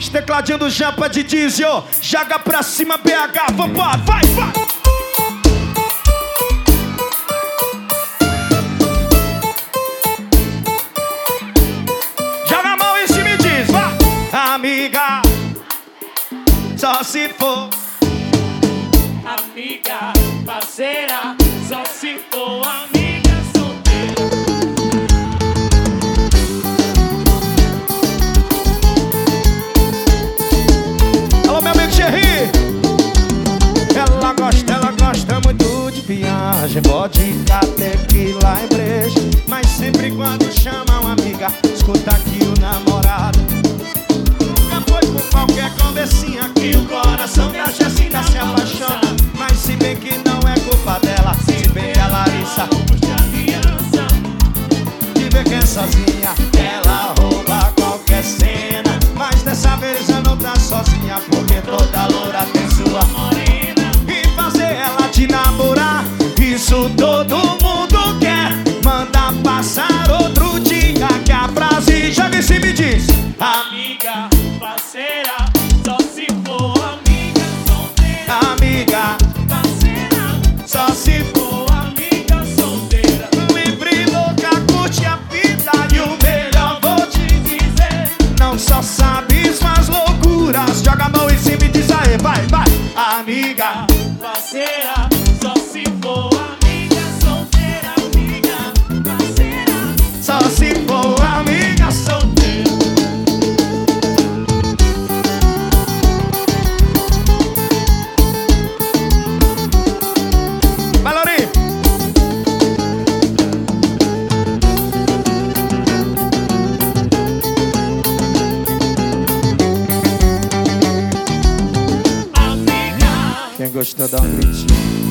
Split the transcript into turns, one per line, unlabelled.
Os tecladinhos do Jampa de Diesel. Joga pra cima, BH, vambora, vai, vai. Joga a mão em cima e diz, vai. Amiga, só se for.
Amiga, parceira, só se for amiga solteira.
Alô, meu amigo Xerri. Ela gosta muito de viagem, vodka, tequila e breja. Mas sempre quando chama uma amiga, escuta aqui o namorado. Nunca foi por qualquer conversinha que o coração da Jacina se apaixona. Mas se bem que não é culpa dela, se bem que a Larissa de ver quem é sozinha, ela rouba qualquer cena. Mas dessa vez ela não tá sozinha, porque toda loura tem sua morena. E fazer ela te namorar, isso todo mundo quer. Manda passar outro dia, que a frase joga em cima e diz:
Amiga, parceira, só se for amiga solteira.
Amiga,
Parceira,
só se for
amiga solteira.
livre, louca, curte a vida. E o melhor vou te
Dizer,
não só sabes mais loucuras. Joga a mão em cima e diz aí, vai, vai. Amiga,
parceira, só se for amiga solteira. Amiga, parceira,
só se for amiga solteira. Vai, Lourinho.
amiga.
Quem gostou dá um gritinho.